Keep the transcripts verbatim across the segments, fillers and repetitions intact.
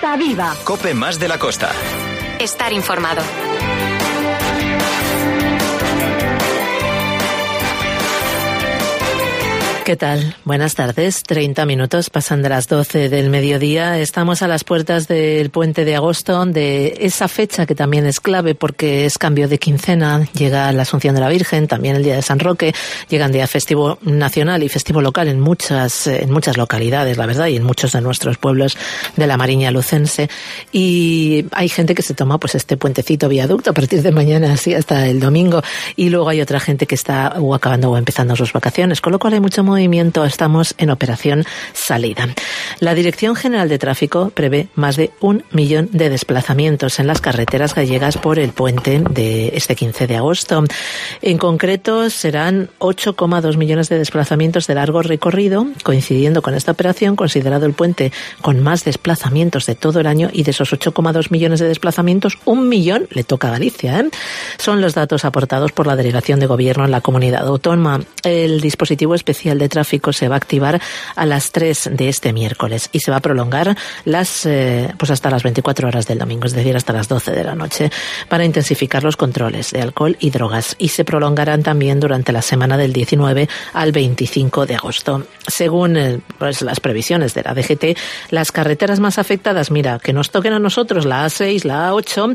Costa Viva. COPE más de la costa. Estar informado. ¿Qué tal? Buenas tardes. treinta minutos pasan de las doce del mediodía. Estamos a las puertas del puente de agosto, de esa fecha que también es clave porque es cambio de quincena. Llega la Asunción de la Virgen, también el Día de San Roque. Llegan día festivo nacional y festivo local en muchas, en muchas localidades, la verdad, y en muchos de nuestros pueblos de la Mariña lucense. Y hay gente que se toma pues este puentecito viaducto a partir de mañana así hasta el domingo. Y luego hay otra gente que está o acabando o empezando sus vacaciones, con lo cual hay mucho movimiento, estamos en operación salida. La Dirección General de Tráfico prevé más de un millón de desplazamientos en las carreteras gallegas por el puente de este quince de agosto. En concreto serán ocho coma dos millones de desplazamientos de largo recorrido, coincidiendo con esta operación, considerado el puente con más desplazamientos de todo el año, y de esos ocho coma dos millones de desplazamientos, un millón le toca a Galicia, ¿eh? Son los datos aportados por la Delegación de Gobierno en la comunidad autónoma. El dispositivo especial de tráfico se va a activar a las tres de este miércoles y se va a prolongar las eh, pues hasta las veinticuatro horas del domingo, es decir, hasta las doce de la noche, para intensificar los controles de alcohol y drogas, y se prolongarán también durante la semana del diecinueve al veinticinco de agosto. Según eh, pues, las previsiones de la D G T, las carreteras más afectadas, mira, que nos toquen a nosotros la A seis, la A ocho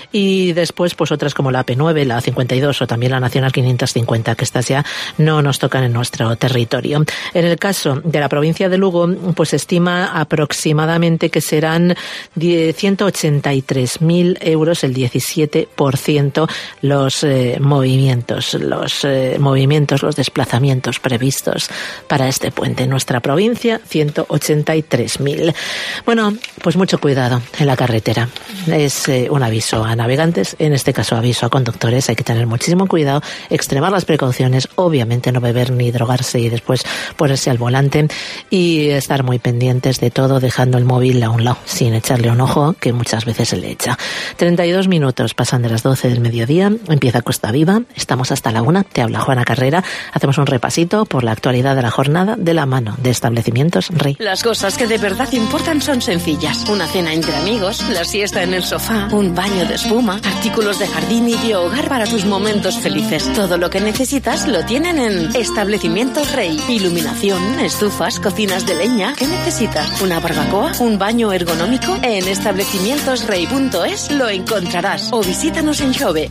y después pues otras como la A P nueve, la A cincuenta y dos o también la Nacional quinientos cincuenta, que estas ya no nos tocan en nuestro territorio. En el caso de la provincia de Lugo, pues se estima aproximadamente que serán ciento ochenta y tres mil euros, el diecisiete por ciento, los eh, movimientos, los eh, movimientos, los desplazamientos previstos para este puente en nuestra provincia, ciento ochenta y tres mil. Bueno, pues mucho cuidado en la carretera. Es eh, un aviso a navegantes, en este caso aviso a conductores. Hay que tener muchísimo cuidado, extremar las precauciones, obviamente no beber ni drogarse y después ponerse al volante, y estar muy pendientes de todo, dejando el móvil a un lado, sin echarle un ojo, que muchas veces se le echa. treinta y dos minutos pasan de las doce del mediodía, empieza Costa Viva, estamos hasta la una, te habla Juana Carrera, hacemos un repasito por la actualidad de la jornada de la mano de Establecimientos Rey. Las cosas que de verdad importan son sencillas: una cena entre amigos, la siesta en el sofá, un baño de espuma, artículos de jardín y de hogar para tus momentos felices. Todo lo que necesitas lo tienen en Establecimientos Rey. Iluminación, estufas, cocinas de leña. ¿Qué necesitas? ¿Una barbacoa? ¿Un baño ergonómico? En establecimientos rey punto es lo encontrarás, o visítanos en Xove.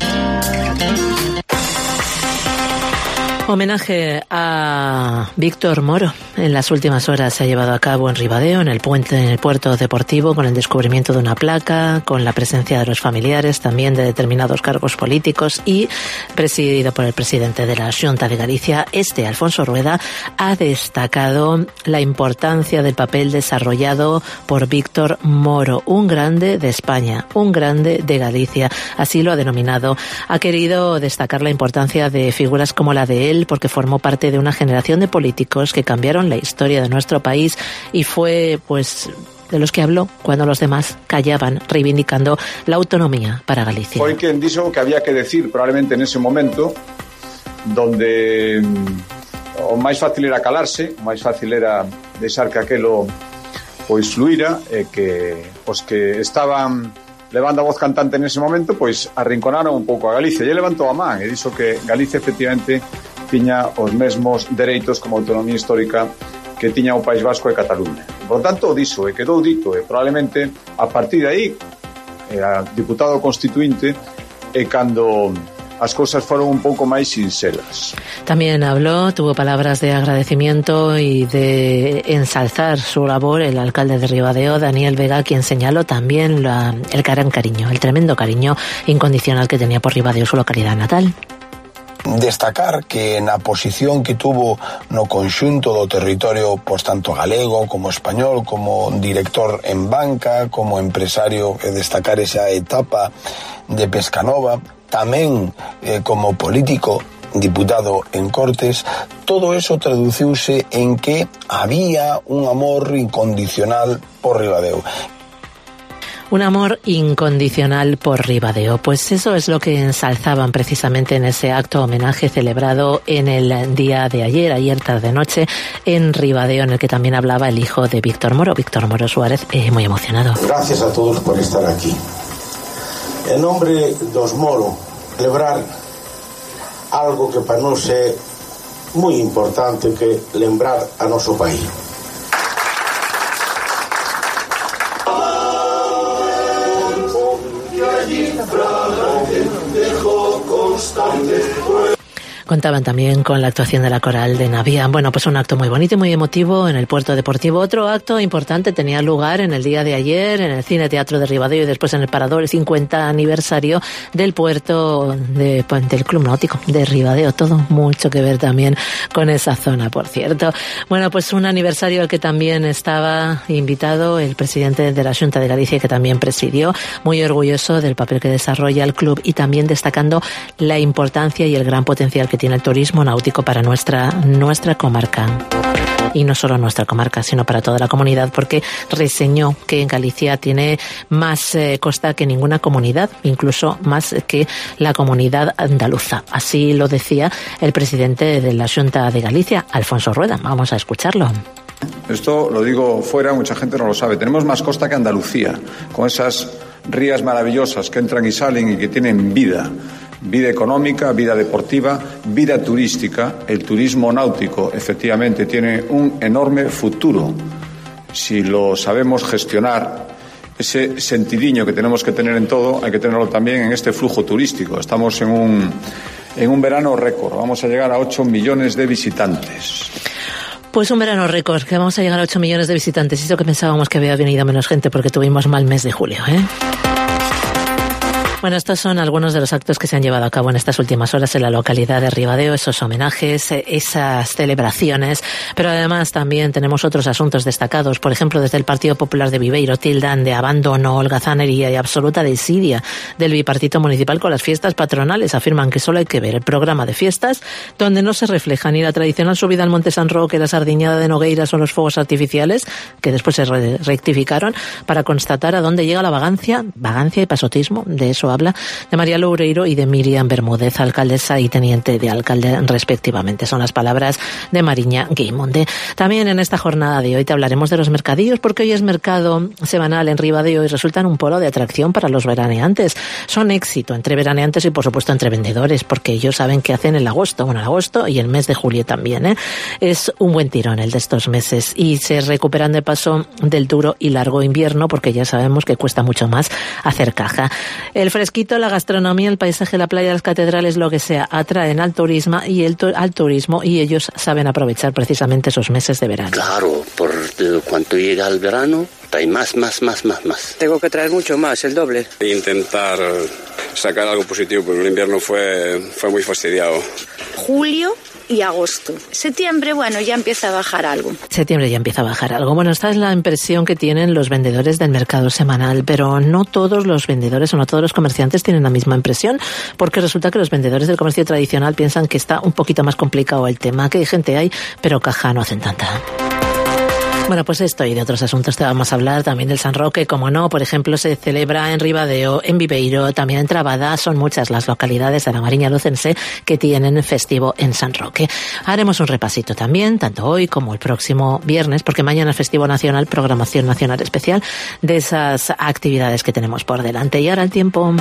Homenaje a Víctor Moro. En las últimas horas se ha llevado a cabo en Ribadeo, en el puente, en el puerto deportivo, con el descubrimiento de una placa, con la presencia de los familiares, también de determinados cargos políticos, y presidido por el presidente de la Xunta de Galicia. Este, Alfonso Rueda, ha destacado la importancia del papel desarrollado por Víctor Moro, un grande de España, un grande de Galicia, así lo ha denominado. Ha querido destacar la importancia de figuras como la de él, porque formó parte de una generación de políticos que cambiaron la historia de nuestro país, y fue pues de los que habló cuando los demás callaban, reivindicando la autonomía para Galicia. Foi quen dixo que había que decir probablemente en ese momento, donde o máis fácil era calarse, o máis fácil era deixar que aquelo pois fluira, e que os que estaban levando a voz cantante en ese momento pois arrinconaron un pouco a Galicia, e levantou a man e dixo que Galicia efectivamente tiña os mesmos dereitos como autonomía histórica que tiña o País Vasco e Cataluña. Por tanto, diso, e quedou dito, e probablemente a partir de aí, e a diputado constituinte, e cando as cousas foron un pouco máis sinceras. También habló, tuvo palabras de agradecimiento y de ensalzar su labor el alcalde de Ribadeo, Daniel Vega, quien señaló también la, el gran cariño, el tremendo cariño incondicional que tenía por Ribadeo, su localidad natal. Destacar que na posición que tuvo no conxunto do territorio, pois tanto galego como español, como director en banca, como empresario, e destacar esa etapa de Pescanova, tamén eh, como político, diputado en Cortes, todo eso traduciuse en que había un amor incondicional por Ribadeo. Un amor incondicional por Ribadeo. Pues eso es lo que ensalzaban precisamente en ese acto homenaje celebrado en el día de ayer, ayer tarde-noche, en Ribadeo, en el que también hablaba el hijo de Víctor Moro, Víctor Moro Suárez, eh, muy emocionado. Gracias a todos por estar aquí. En nombre dos Moro, celebrar algo que para nós é moi importante, que lembrar a noso país. Contaban también con la actuación de la coral de Navía. Bueno, pues un acto muy bonito y muy emotivo en el Puerto Deportivo. Otro acto importante tenía lugar en el día de ayer en el Cine Teatro de Ribadeo y después en el Parador, el cincuenta aniversario del puerto de, del Club Náutico de Ribadeo. Todo mucho que ver también con esa zona, por cierto. Bueno, pues un aniversario al que también estaba invitado el presidente de la Xunta de Galicia, que también presidió, muy orgulloso del papel que desarrolla el club y también destacando la importancia y el gran potencial que que tiene el turismo náutico para nuestra, nuestra comarca. Y no solo nuestra comarca, sino para toda la comunidad, porque reseñó que en Galicia tiene más eh, costa que ninguna comunidad, incluso más que la comunidad andaluza. Así lo decía el presidente de la Xunta de Galicia, Alfonso Rueda. Vamos a escucharlo. Esto lo digo fuera, mucha gente no lo sabe. Tenemos más costa que Andalucía, con esas rías maravillosas que entran y salen y que tienen vida. Vida económica, vida deportiva, vida turística. El turismo náutico efectivamente tiene un enorme futuro si lo sabemos gestionar. Ese sentidiño que tenemos que tener en todo hay que tenerlo también en este flujo turístico. Estamos en un, en un verano récord, vamos a llegar a ocho millones de visitantes. Pues un verano récord, que vamos a llegar a ocho millones de visitantes. Y eso que pensábamos que había venido menos gente porque tuvimos mal mes de julio, ¿eh? Bueno, estos son algunos de los actos que se han llevado a cabo en estas últimas horas en la localidad de Ribadeo, esos homenajes, esas celebraciones, pero además también tenemos otros asuntos destacados. Por ejemplo, desde el Partido Popular de Viveiro tildan de abandono, holgazanería y absoluta desidia del bipartito municipal con las fiestas patronales. Afirman que solo hay que ver el programa de fiestas, donde no se refleja ni la tradicional subida al Monte San Roque, la sardiñada de Nogueiras o los fuegos artificiales, que después se re- rectificaron, para constatar a dónde llega la vagancia, vagancia y pasotismo. De eso habla de María Loureiro y de Miriam Bermúdez, alcaldesa y teniente de alcalde respectivamente. Son las palabras de Mariña Guimonde. También en esta jornada de hoy te hablaremos de los mercadillos, porque hoy es mercado semanal en Ribadeo y resultan un polo de atracción para los veraneantes. Son éxito entre veraneantes y por supuesto entre vendedores, porque ellos saben qué hacen en agosto, bueno, en agosto y el mes de julio también, ¿eh? Es un buen tirón el de estos meses y se recuperan de paso del duro y largo invierno, porque ya sabemos que cuesta mucho más hacer caja. El fresquito, la gastronomía, el paisaje, la playa, las catedrales, lo que sea, atraen al turismo y el tu- al turismo y ellos saben aprovechar precisamente esos meses de verano. Claro, por cuanto llega el verano, trae más, más, más, más, más. Tengo que traer mucho más, el doble. Intentar sacar algo positivo, porque el invierno fue, fue muy fastidiado. Julio y agosto. Septiembre, bueno, ya empieza a bajar algo. Septiembre ya empieza a bajar algo. Bueno, esta es la impresión que tienen los vendedores del mercado semanal, pero no todos los vendedores o no todos los comerciantes tienen la misma impresión, porque resulta que los vendedores del comercio tradicional piensan que está un poquito más complicado el tema, que gente hay, pero caja no hacen tanta. Bueno, pues esto y de otros asuntos te vamos a hablar, también del San Roque, como no, por ejemplo, se celebra en Ribadeo, en Viveiro, también en Trabada. Son muchas las localidades de la Mariña Lucense que tienen festivo en San Roque. Haremos un repasito también, tanto hoy como el próximo viernes, porque mañana es festivo nacional, programación nacional especial de esas actividades que tenemos por delante. Y ahora el tiempo.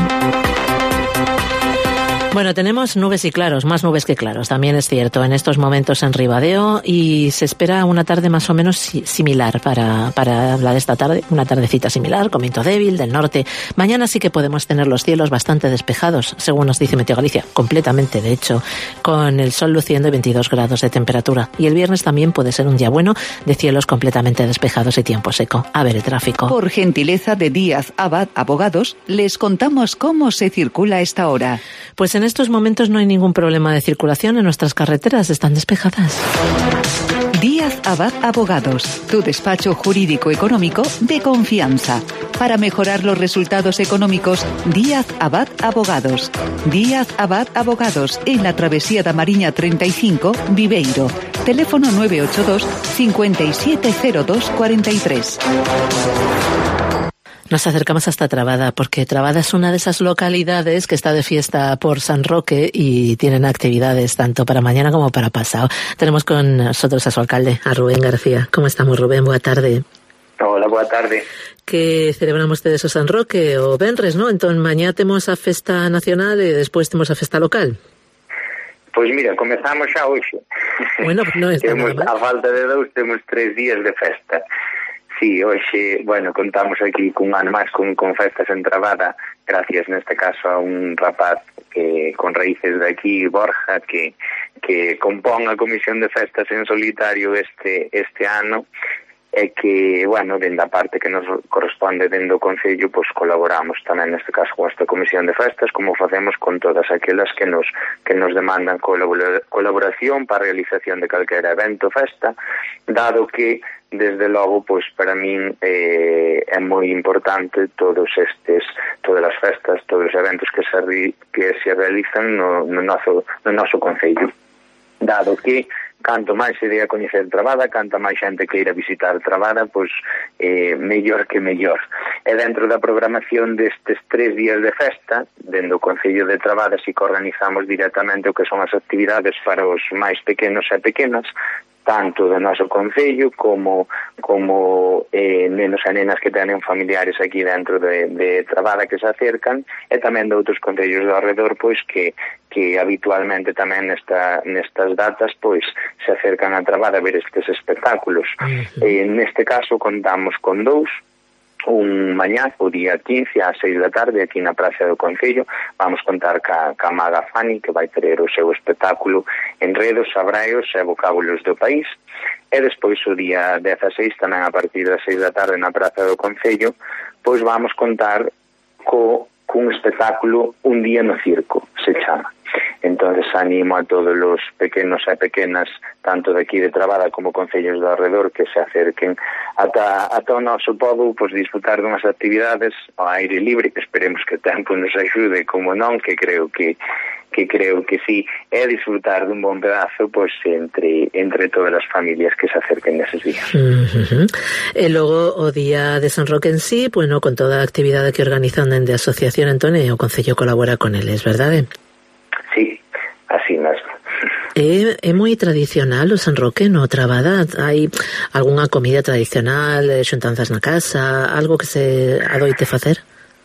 Bueno, tenemos nubes y claros, más nubes que claros, también es cierto, en estos momentos en Ribadeo, y se espera una tarde más o menos similar para, para la de esta tarde, una tardecita similar, con viento débil del norte. Mañana sí que podemos tener los cielos bastante despejados, según nos dice Meteo Galicia, completamente de hecho, con el sol luciendo y veintidós grados de temperatura. Y el viernes también puede ser un día bueno de cielos completamente despejados y tiempo seco. A ver el tráfico. Por gentileza de Díaz Abad Abogados, les contamos cómo se circula a esta hora. Pues en En estos momentos no hay ningún problema de circulación en nuestras carreteras, están despejadas. Díaz Abad Abogados, tu despacho jurídico económico de confianza. Para mejorar los resultados económicos, Díaz Abad Abogados. Díaz Abad Abogados, en la Travesía da Mariña treinta y cinco, Viveiro. Teléfono nueve ocho dos, cinco siete cero dos, cuatro tres. Nos acercamos hasta Trabada, porque Trabada es una de esas localidades que está de fiesta por San Roque y tienen actividades tanto para mañana como para pasado. Tenemos con nosotros a su alcalde, a Rubén García. ¿Cómo estamos, Rubén? Boa tarde. Hola, boa tarde. Que celebramos ustedes o San Roque o Benres, ¿no? Entón, mañá temos a festa nacional e despois temos a festa local. Pois mira, comezamos xa hoxe. Bueno, non está temos, nada mal. A falta de dous, temos tres días de festa. Sí, hoxe, bueno, contamos aquí cun ano máis con, con festas en Trabada, gracias neste caso a un rapaz que con raíces de aquí, Borja, que, que compón a Comisión de Festas en solitario este, este ano, e que, bueno, dende a parte que nos corresponde dende o Concello, pois colaboramos tamén neste caso con esta Comisión de Festas, como facemos con todas aquelas que nos que nos demandan colaboración para a realización de calquera evento, festa, dado que, desde logo, pois para min eh, é moi importante todos estes, todas as festas, todos os eventos que se, que se realizan no, no, noso, no noso Concello, dado que canto máis se dé a coñecer Trabada, canto máis xente que ir a visitar Trabada, pois eh, mellor que mellor. E dentro da programación destes tres días de festa, dentro do Concello de Trabada, si que organizamos directamente o que son as actividades para os máis pequenos e pequenas, tanto do noso Concello como como eh, nenos e nenas que tenen familiares aquí dentro de, de Trabada que se acercan, e tamén de outros concellos do alrededor, pois que, que habitualmente tamén nesta, nestas datas pois se acercan a Trabada a ver estes espectáculos. Uh-huh. Eh, neste caso contamos con dous, un mañá, o día quince, ás seis da tarde, aquí na Praza do Concello. Vamos contar ca, ca Maga Fani, que vai ter o seu espectáculo Enredos, Abraeos e Vocábulos do País. E despois, o día dezaseis, tamén a partir das seis da tarde na Praza do Concello, pois vamos contar co, cun espectáculo Un día no circo, se chama. Entonces animo a todos os pequenos e pequenas, tanto de aquí de Trabada como concellos do alrededor, que se acerquen ata, ata o noso pobo, pois disfrutar dunhas actividades ao aire libre, que esperemos que o tempo nos axude, como non, que creo que que creo que sí, é disfrutar dun bon pedazo pois entre entre todas as familias que se acerquen neses días. Uh-huh. E logo o día de San Roque en sí, bueno, con toda a actividade que organizan dende a asociación, entón, o Concello colabora con eles, verdade? Sí, así mesmo. É, é moi tradicional o San Roque no Trabada? Hai algunha comida tradicional, xuntanzas na casa, algo que se adoite facer?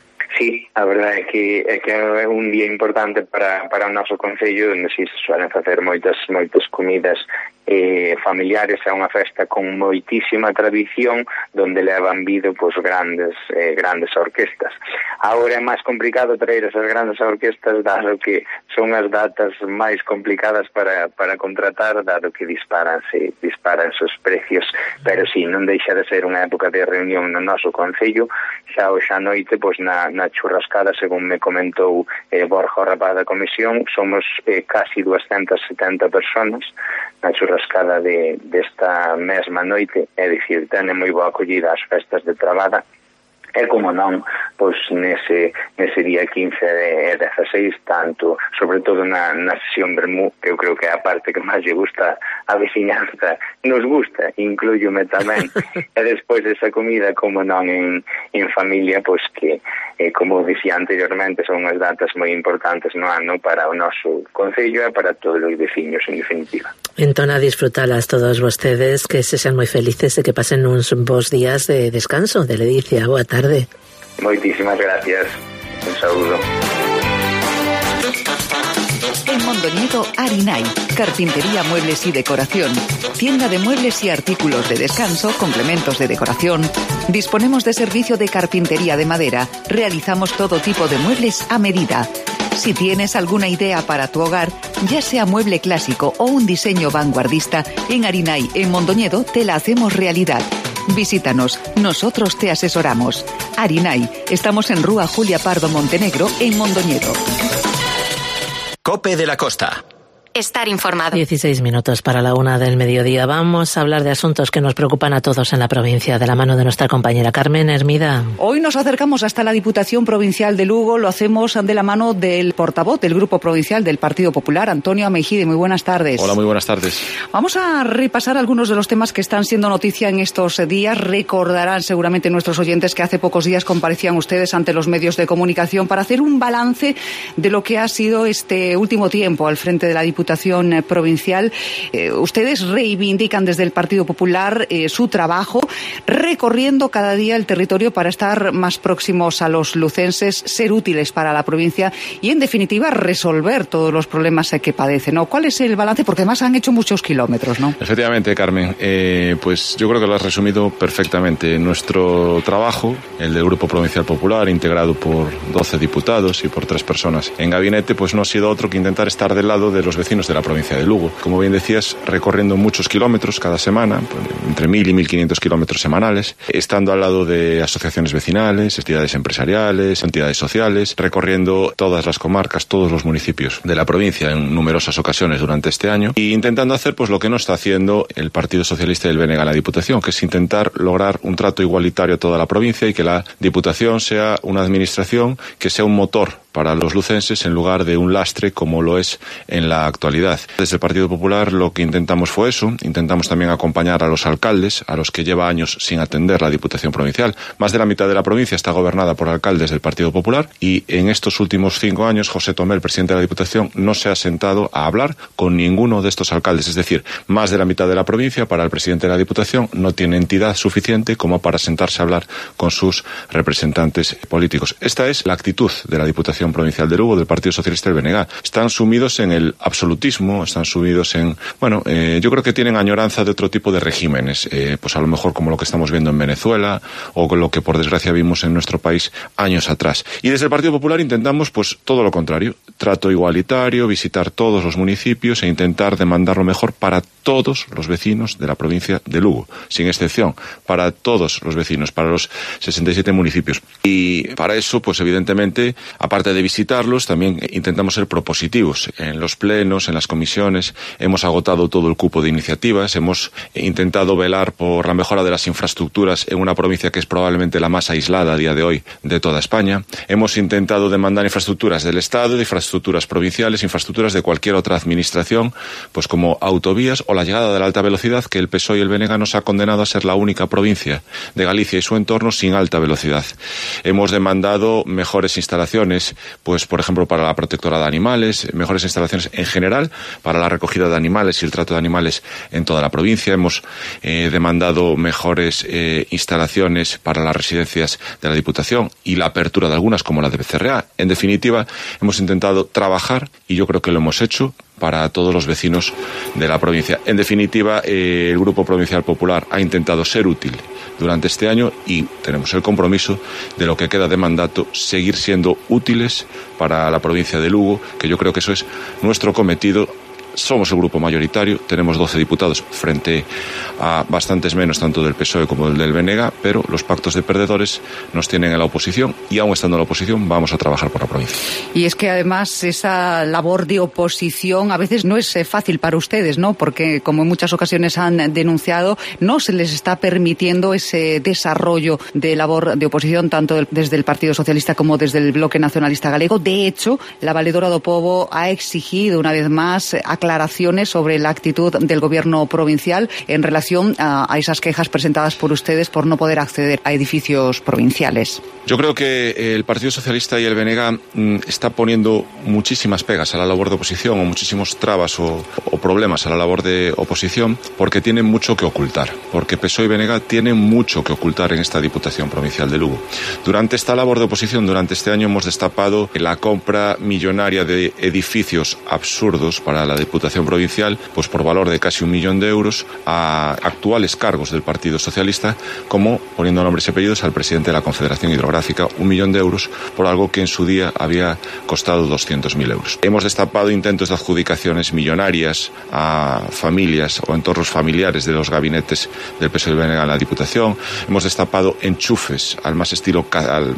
Sí, a verdade é que é que é un día importante para, para o noso Concello, onde si se suelen facer moitas moitas comidas eh, familiares. É unha festa con moitísima tradición, donde levan vido pois, grandes eh, grandes orquestas. Agora é máis complicado traer esas grandes orquestas, dado que son as datas máis complicadas para, para contratar, dado que disparanse, disparanse os precios, pero sí, non deixa de ser unha época de reunión no noso Concello. Xa hoxe a noite, pois na, na churrascada, según me comentou eh, Borja, o rapaz da comisión, somos eh, casi doscientas setenta personas na churrascada de, desta mesma noite, é dicir, tene moi boa acollida as festas de Trabada. E como non, pois nese, nese día quince e dezaseis, tanto, sobre todo na, na sesión Bermú, que eu creo que é a parte que máis lle gusta a veciñanza, nos gusta, incluyome tamén, e despois desa comida, como non, en, en familia, pois que, eh, como dicía anteriormente, son unhas datas moi importantes no ano para o noso Concello e para todos os veciños, en definitiva. Entón, a disfrutalas todos vostedes, que se sean moi felices e que pasen uns bons días de descanso, de ledicia. Boa tarde. Moitísimas gracias. Un saúdo. En Mondoñedo, Arinay, carpintería, muebles y decoración. Tienda de muebles y artículos de descanso, complementos de decoración. Disponemos de servicio de carpintería de madera. Realizamos todo tipo de muebles a medida. Si tienes alguna idea para tu hogar, ya sea mueble clásico o un diseño vanguardista, en Arinay, en Mondoñedo, te la hacemos realidad. Visítanos, nosotros te asesoramos. Arinay, estamos en Rúa Julia Pardo Montenegro, en Mondoñedo. Cope de la Costa. Estar informado. dieciséis minutos para la una del mediodía. Vamos a hablar de asuntos que nos preocupan a todos en la provincia, de la mano de nuestra compañera Carmen Hermida. Hoy nos acercamos hasta la Diputación Provincial de Lugo. Lo hacemos de la mano del portavoz del Grupo Provincial del Partido Popular, Antonio Ameijide. Muy buenas tardes. Hola, muy buenas tardes. Vamos a repasar algunos de los temas que están siendo noticia en estos días. Recordarán seguramente nuestros oyentes que hace pocos días comparecían ustedes ante los medios de comunicación para hacer un balance de lo que ha sido este último tiempo al frente de la Diputación Provincial. Eh, ustedes reivindican desde el Partido Popular eh, su trabajo, recorriendo cada día el territorio para estar más próximos a los lucenses, ser útiles para la provincia y, en definitiva, resolver todos los problemas que padecen, ¿no? ¿Cuál es el balance? Porque además han hecho muchos kilómetros, ¿no? Efectivamente, Carmen. Eh, pues yo creo que lo has resumido perfectamente. Nuestro trabajo, el del Grupo Provincial Popular, integrado por doce diputados y por tres personas en gabinete, pues no ha sido otro que intentar estar del lado de los vecinos de la provincia de Lugo. Como bien decías, recorriendo muchos kilómetros cada semana, entre mil y mil quinientos kilómetros semanales, estando al lado de asociaciones vecinales, entidades empresariales, entidades sociales, recorriendo todas las comarcas, todos los municipios de la provincia en numerosas ocasiones durante este año, e intentando hacer pues lo que no está haciendo el Partido Socialista y el B N G en la Diputación, que es intentar lograr un trato igualitario a toda la provincia y que la Diputación sea una administración que sea un motor para los lucenses en lugar de un lastre como lo es en la actualidad. Desde el Partido Popular lo que intentamos fue eso, intentamos también acompañar a los alcaldes, a los que lleva años sin atender la Diputación Provincial. Más de la mitad de la provincia está gobernada por alcaldes del Partido Popular y en estos últimos cinco años José Tomé, el presidente de la Diputación, no se ha sentado a hablar con ninguno de estos alcaldes. Es decir, más de la mitad de la provincia para el presidente de la Diputación no tiene entidad suficiente como para sentarse a hablar con sus representantes políticos. Esta es la actitud de la Diputación Provincial de Lugo, del Partido Socialista y del B N G. Están sumidos en el absolutismo, están sumidos en... Bueno, eh, yo creo que tienen añoranza de otro tipo de regímenes, eh, pues a lo mejor como lo que estamos viendo en Venezuela o lo que por desgracia vimos en nuestro país años atrás. Y desde el Partido Popular intentamos pues todo lo contrario, trato igualitario, visitar todos los municipios e intentar demandar lo mejor para todos los vecinos de la provincia de Lugo, sin excepción, para todos los vecinos, para los sesenta y siete municipios. Y para eso, pues evidentemente, aparte de visitarlos, también intentamos ser propositivos. En los plenos, en las comisiones, hemos agotado todo el cupo de iniciativas, hemos intentado velar por la mejora de las infraestructuras en una provincia que es probablemente la más aislada a día de hoy de toda España. Hemos intentado demandar infraestructuras del Estado, de infraestructuras provinciales, infraestructuras de cualquier otra administración, pues como autovías o la llegada de la alta velocidad, que el P S O E y el B N G nos ha condenado a ser la única provincia de Galicia y su entorno sin alta velocidad. Hemos demandado mejores instalaciones, pues por ejemplo para la protectora de animales, mejores instalaciones en general para la recogida de animales y el trato de animales en toda la provincia. Hemos eh, demandado mejores eh, instalaciones para las residencias de la Diputación y la apertura de algunas como la de B C R A. En definitiva, hemos intentado trabajar y yo creo que lo hemos hecho para todos los vecinos de la provincia. En definitiva, eh, el Grupo Provincial Popular ha intentado ser útil durante este año y tenemos el compromiso de lo que queda de mandato, seguir siendo útiles para la provincia de Lugo, que yo creo que eso es nuestro cometido. Somos el grupo mayoritario, tenemos doce diputados frente a bastantes menos tanto del P S O E como del B N G, pero los pactos de perdedores nos tienen en la oposición y aún estando en la oposición vamos a trabajar por la provincia. Y es que además esa labor de oposición a veces no es fácil para ustedes, ¿no? Porque como en muchas ocasiones han denunciado, no se les está permitiendo ese desarrollo de labor de oposición tanto desde el Partido Socialista como desde el Bloque Nacionalista Galego. De hecho, la valedora do Pobo ha exigido una vez más aclaraciones sobre la actitud del gobierno provincial en relación a, a esas quejas presentadas por ustedes por no poder acceder a edificios provinciales. Yo creo que el Partido Socialista y el B N G mm, está poniendo muchísimas pegas a la labor de oposición o muchísimos trabas o, o problemas a la labor de oposición porque tienen mucho que ocultar, porque P S O E y B N G tienen mucho que ocultar en esta Diputación Provincial de Lugo. Durante esta labor de oposición, durante este año hemos destapado la compra millonaria de edificios absurdos para la Diputación Provincial, pues por valor de casi un millón de euros a actuales cargos del Partido Socialista, como, poniendo nombres y apellidos, al presidente de la Confederación Hidrográfica, un millón de euros por algo que en su día había costado doscientos mil euros. Hemos destapado intentos de adjudicaciones millonarias a familias o entornos familiares de los gabinetes del P S O E y B N G en la Diputación. Hemos destapado enchufes al más estilo, al más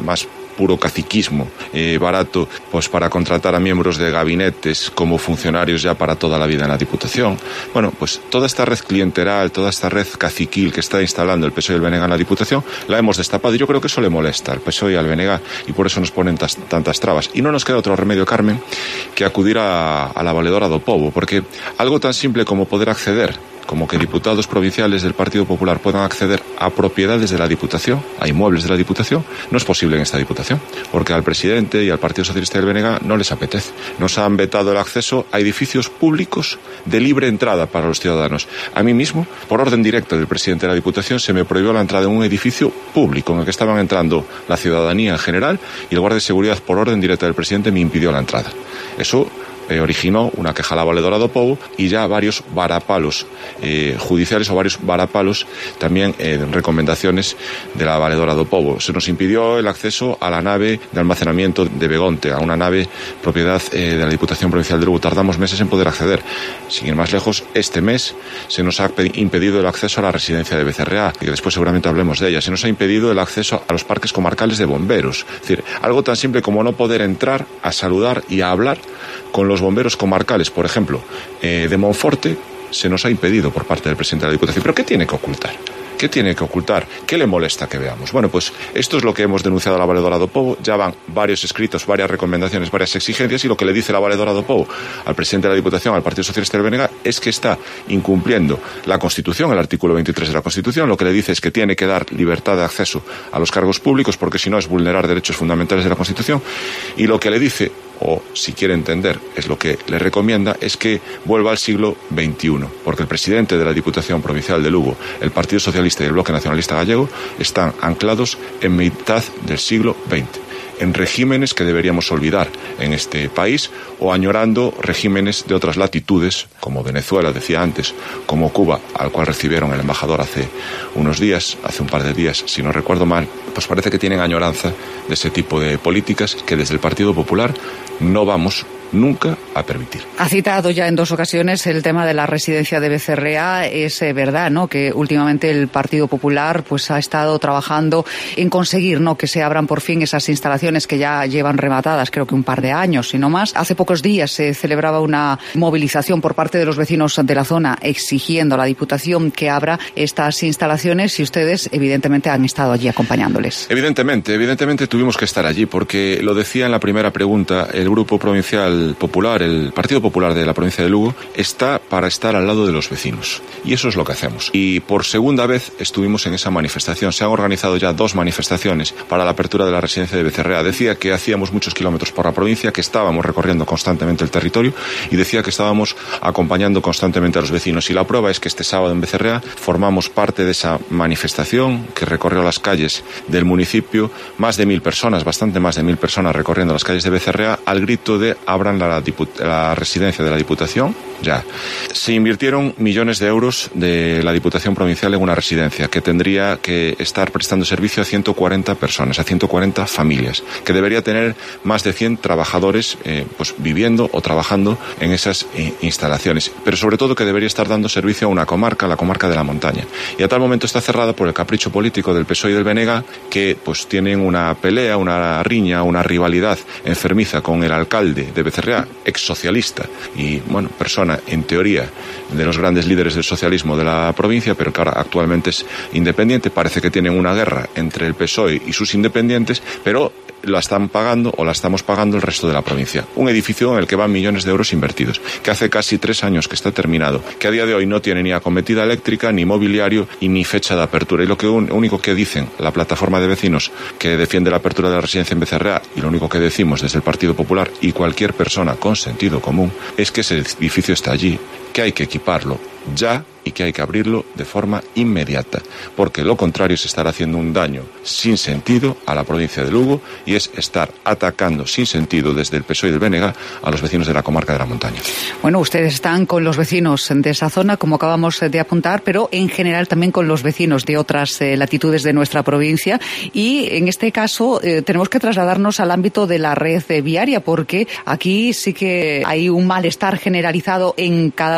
puro caciquismo eh, barato, pues para contratar a miembros de gabinetes como funcionarios ya para toda la vida en la Diputación. Bueno, pues toda esta red clienteral, toda esta red caciquil que está instalando el P S O E y el B N G en la Diputación, la hemos destapado y yo creo que eso le molesta al P S O E y al B N G y por eso nos ponen tas, tantas trabas. Y no nos queda otro remedio, Carmen, que acudir a, a la valedora do povo, porque algo tan simple como poder acceder, como que diputados provinciales del Partido Popular puedan acceder a propiedades de la Diputación, a inmuebles de la Diputación, no es posible en esta Diputación, porque al presidente y al Partido Socialista del B N G no les apetece. Nos han vetado el acceso a edificios públicos de libre entrada para los ciudadanos. A mí mismo, por orden directa del presidente de la Diputación, se me prohibió la entrada en un edificio público en el que estaban entrando la ciudadanía en general y el guardia de seguridad, por orden directa del presidente, me impidió la entrada. Eso Eh, originó una queja a la valedora do povo y ya varios varapalos eh, judiciales o varios varapalos también eh, recomendaciones de la valedora do povo. Se nos impidió el acceso a la nave de almacenamiento de Begonte, a una nave propiedad eh, de la Diputación Provincial de Lugo. Tardamos meses en poder acceder. Sin ir más lejos, este mes se nos ha impedido el acceso a la residencia de Becerreá, y después seguramente hablemos de ella. Se nos ha impedido el acceso a los parques comarcales de bomberos. Es decir, algo tan simple como no poder entrar a saludar y a hablar con los bomberos comarcales, por ejemplo, eh, de Monforte, se nos ha impedido por parte del presidente de la Diputación. ¿Pero qué tiene que ocultar? ¿Qué tiene que ocultar? ¿Qué le molesta que veamos? Bueno, pues esto es lo que hemos denunciado a la valedora do povo. Ya van varios escritos, varias recomendaciones, varias exigencias, y lo que le dice la valedora do povo al presidente de la Diputación, al Partido Socialista del B N G, es que está incumpliendo la Constitución, el artículo veintitrés de la Constitución. Lo que le dice es que tiene que dar libertad de acceso a los cargos públicos, porque si no es vulnerar derechos fundamentales de la Constitución. Y lo que le dice, o si quiere entender, es lo que le recomienda, es que vuelva al siglo veintiuno, porque el presidente de la Diputación Provincial de Lugo, el Partido Socialista y el Bloque Nacionalista Gallego están anclados en mitad del siglo veinte, en regímenes que deberíamos olvidar en este país, o añorando regímenes de otras latitudes, como Venezuela, decía antes, como Cuba, al cual recibieron el embajador hace unos días, hace un par de días, si no recuerdo mal. Pues parece que tienen añoranza de ese tipo de políticas que desde el Partido Popular no vamos nunca a permitir. Ha citado ya en dos ocasiones el tema de la residencia de Becerreá. Es eh, verdad, ¿no?, que últimamente el Partido Popular pues ha estado trabajando en conseguir, ¿no?, que se abran por fin esas instalaciones que ya llevan rematadas, creo que un par de años, si no más. Hace pocos días se celebraba una movilización por parte de los vecinos de la zona exigiendo a la Diputación que abra estas instalaciones, y ustedes evidentemente han estado allí acompañándoles. Evidentemente, evidentemente tuvimos que estar allí, porque lo decía en la primera pregunta, el Grupo Provincial Popular, el Partido Popular de la provincia de Lugo, está para estar al lado de los vecinos, y eso es lo que hacemos. Y por segunda vez estuvimos en esa manifestación. Se han organizado ya dos manifestaciones para la apertura de la residencia de Becerreá. Decía que hacíamos muchos kilómetros por la provincia, que estábamos recorriendo constantemente el territorio, y decía que estábamos acompañando constantemente a los vecinos. Y la prueba es que este sábado en Becerreá formamos parte de esa manifestación que recorrió las calles del municipio. Más de mil personas, bastante más de mil personas recorriendo las calles de Becerreá al grito de abran La, la residencia de la Diputación, ya. Se invirtieron millones de euros de la Diputación Provincial en una residencia que tendría que estar prestando servicio a ciento cuarenta personas, a ciento cuarenta familias, que debería tener más de cien trabajadores eh, pues viviendo o trabajando en esas eh, instalaciones, pero sobre todo que debería estar dando servicio a una comarca, la comarca de la montaña. Y a tal momento está cerrada por el capricho político del P S O E y del B N G, que pues tienen una pelea, una riña, una rivalidad enfermiza con el alcalde de Becerreá, ex socialista y, bueno, persona en teoría de los grandes líderes del socialismo de la provincia, pero que ahora actualmente es independiente. Parece que tienen una guerra entre el P S O E y sus independientes, pero la están pagando o la estamos pagando el resto de la provincia. Un edificio en el que van millones de euros invertidos, que hace casi tres años que está terminado, que a día de hoy no tiene ni acometida eléctrica, ni mobiliario y ni fecha de apertura. Y lo que un, único que dicen la plataforma de vecinos que defiende la apertura de la residencia en Becerreá, y lo único que decimos desde el Partido Popular y cualquier persona con sentido común, es que ese edificio está allí, que hay que equiparlo ya y que hay que abrirlo de forma inmediata, porque lo contrario es estar haciendo un daño sin sentido a la provincia de Lugo, y es estar atacando sin sentido desde el P S O E y del B N G a los vecinos de la comarca de la montaña. Bueno, ustedes están con los vecinos de esa zona, como acabamos de apuntar, pero en general también con los vecinos de otras eh, latitudes de nuestra provincia, y en este caso eh, tenemos que trasladarnos al ámbito de la red eh, viaria, porque aquí sí que hay un malestar generalizado en cada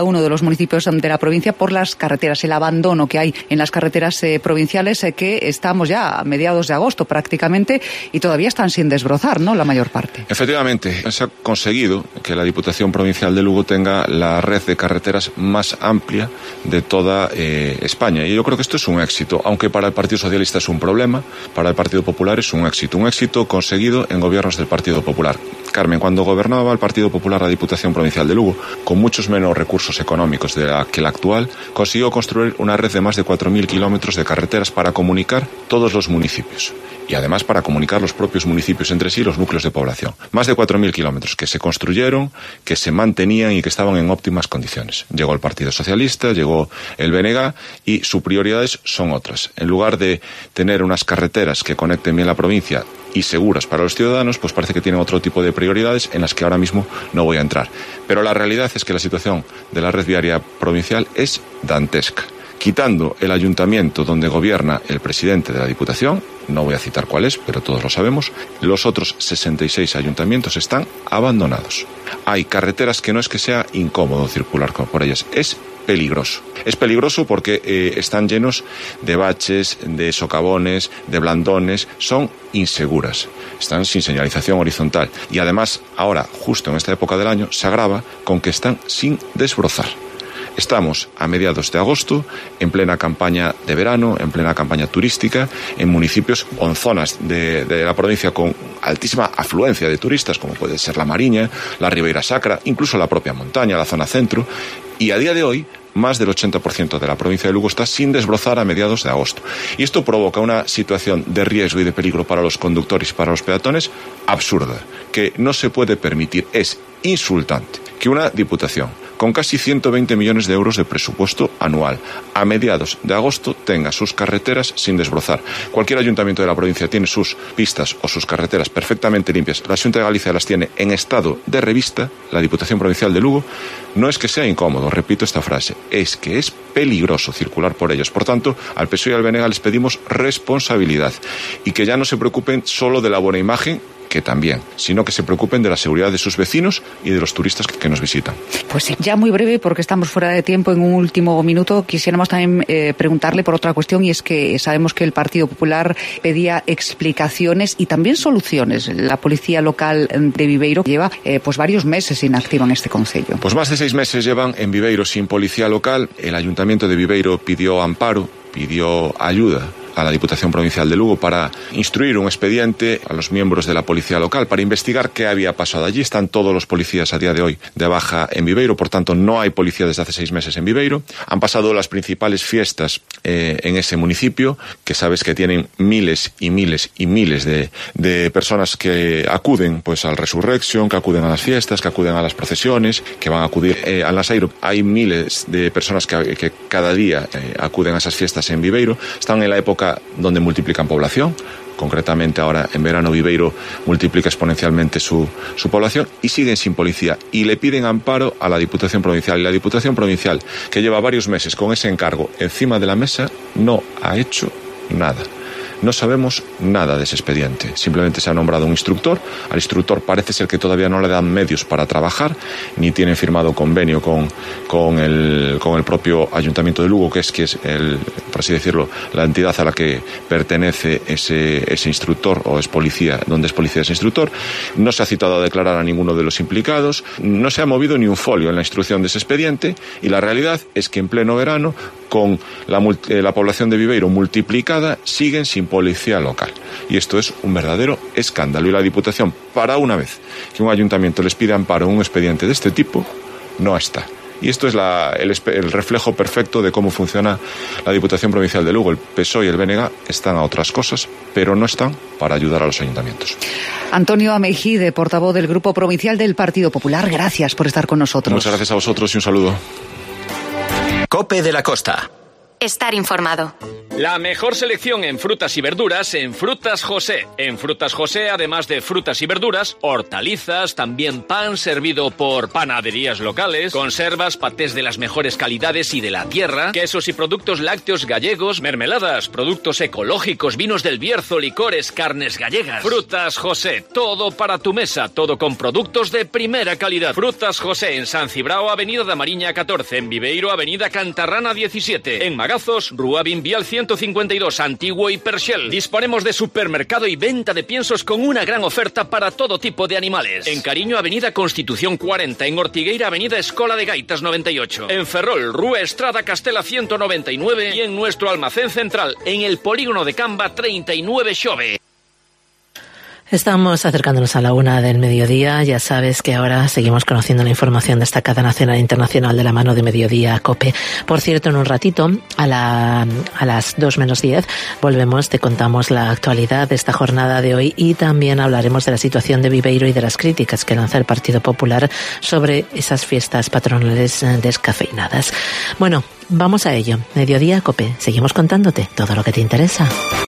cada uno de los municipios de la provincia por las carreteras, el abandono que hay en las carreteras eh, provinciales, eh, que estamos ya a mediados de agosto prácticamente y todavía están sin desbrozar, ¿no?, la mayor parte. Efectivamente, se ha conseguido que la Diputación Provincial de Lugo tenga la red de carreteras más amplia de toda eh, España. Y yo creo que esto es un éxito, aunque para el Partido Socialista es un problema, para el Partido Popular es un éxito. Un éxito conseguido en gobiernos del Partido Popular. Carmen, cuando gobernaba el Partido Popular la Diputación Provincial de Lugo, con muchos menos recursos económicos de la que la actual, consiguió construir una red de más de cuatro mil kilómetros de carreteras para comunicar todos los municipios. Y además para comunicar los propios municipios entre sí, los núcleos de población. Más de cuatro mil kilómetros que se construyeron, que se mantenían y que estaban en óptimas condiciones. Llegó el Partido Socialista, llegó el B N G y sus prioridades son otras. En lugar de tener unas carreteras que conecten bien la provincia y seguras para los ciudadanos, pues parece que tienen otro tipo de prioridades en las que ahora mismo no voy a entrar. Pero la realidad es que la situación de la red viaria provincial es dantesca. Quitando el ayuntamiento donde gobierna el presidente de la Diputación, no voy a citar cuál es, pero todos lo sabemos, los otros sesenta y seis ayuntamientos están abandonados. Hay carreteras que no es que sea incómodo circular por ellas, es peligroso. Es peligroso porque eh, están llenos de baches, de socavones, de blandones, son inseguras, están sin señalización horizontal y además ahora, justo en esta época del año, se agrava con que están sin desbrozar. Estamos a mediados de agosto, en plena campaña de verano, en plena campaña turística, en municipios o en zonas de, de la provincia con altísima afluencia de turistas, como puede ser la Mariña, la Ribeira Sacra, incluso la propia montaña, la zona centro, y a día de hoy más del ochenta por ciento de la provincia de Lugo está sin desbrozar a mediados de agosto. Y esto provoca una situación de riesgo y de peligro para los conductores y para los peatones absurda, que no se puede permitir. Es insultante que una diputación con casi ciento veinte millones de euros de presupuesto anual, a mediados de agosto tenga sus carreteras sin desbrozar. Cualquier ayuntamiento de la provincia tiene sus pistas o sus carreteras perfectamente limpias. La Xunta de Galicia las tiene en estado de revista. La Diputación Provincial de Lugo no es que sea incómodo, repito esta frase, es que es peligroso circular por ellos. Por tanto, al P S O E y al B N G les pedimos responsabilidad y que ya no se preocupen solo de la buena imagen, que también, sino que se preocupen de la seguridad de sus vecinos y de los turistas que nos visitan. Pues sí, ya muy breve, porque estamos fuera de tiempo, en un último minuto, quisiéramos también eh, preguntarle por otra cuestión, y es que sabemos que el Partido Popular pedía explicaciones y también soluciones. La policía local de Viveiro lleva eh, pues varios meses inactiva en este concello. Pues más de seis meses llevan en Viveiro sin policía local. El Ayuntamiento de Viveiro pidió amparo, pidió ayuda a la Diputación Provincial de Lugo para instruir un expediente a los miembros de la policía local para investigar qué había pasado allí. Están todos los policías a día de hoy de baja en Viveiro, por tanto no hay policía desde hace seis meses en Viveiro. Han pasado las principales fiestas eh, en ese municipio, que sabes que tienen miles y miles y miles de, de personas que acuden pues al Resurrection, que acuden a las fiestas, que acuden a las procesiones, que van a acudir eh, al Lasairo. Hay miles de personas que, que cada día eh, acuden a esas fiestas en Viveiro. Están en la época donde multiplican población. Concretamente ahora en verano Viveiro multiplica exponencialmente su, su población y siguen sin policía y le piden amparo a la Diputación Provincial. Y la Diputación Provincial, que lleva varios meses con ese encargo encima de la mesa, no ha hecho nada. No sabemos nada de ese expediente. Simplemente se ha nombrado un instructor. Al instructor parece ser que todavía no le dan medios para trabajar, ni tienen firmado convenio con, con, el, con el propio Ayuntamiento de Lugo, que es, que es el, por así decirlo, la entidad a la que pertenece ese, ese instructor, o es policía, donde es policía ese instructor. No se ha citado a declarar a ninguno de los implicados. No se ha movido ni un folio en la instrucción de ese expediente, y la realidad es que en pleno verano, con la, la población de Viveiro multiplicada, siguen sin policía local. Y esto es un verdadero escándalo. Y la Diputación, para una vez que un ayuntamiento les pide amparo en un expediente de este tipo, no está. Y esto es la, el, el reflejo perfecto de cómo funciona la Diputación Provincial de Lugo. El P S O E y el B N G están a otras cosas, pero no están para ayudar a los ayuntamientos. Antonio Ameijide, portavoz del Grupo Provincial del Partido Popular, gracias por estar con nosotros. Muchas gracias a vosotros y un saludo. COPE de la Costa. Estar informado. La mejor selección en frutas y verduras en Frutas José. En Frutas José, además de frutas y verduras, hortalizas, también pan servido por panaderías locales, conservas, patés de las mejores calidades y de la tierra, quesos y productos lácteos gallegos, mermeladas, productos ecológicos, vinos del Bierzo, licores, carnes gallegas. Frutas José, todo para tu mesa, todo con productos de primera calidad. Frutas José en San Cibrao, Avenida da Mariña catorce, en Viveiro, Avenida Cantarrana diecisiete, en Magazos, Rúa Bimbial ciento cincuenta y dos, Antiguo y Perxel. Disponemos de supermercado y venta de piensos con una gran oferta para todo tipo de animales. En Cariño, Avenida Constitución cuarenta, en Ortigueira, Avenida Escola de Gaitas noventa y ocho, en Ferrol, Rúa Estrada Castela ciento noventa y nueve y en nuestro almacén central, en el Polígono de Camba treinta y nueve Xove. Estamos acercándonos a la una del mediodía. Ya sabes que ahora seguimos conociendo la información destacada nacional e internacional de la mano de Mediodía COPE. Por cierto, en un ratito, a, la, a las dos menos diez, volvemos, te contamos la actualidad de esta jornada de hoy y también hablaremos de la situación de Viveiro y de las críticas que lanza el Partido Popular sobre esas fiestas patronales descafeinadas. Bueno, vamos a ello. Mediodía COPE. Seguimos contándote todo lo que te interesa.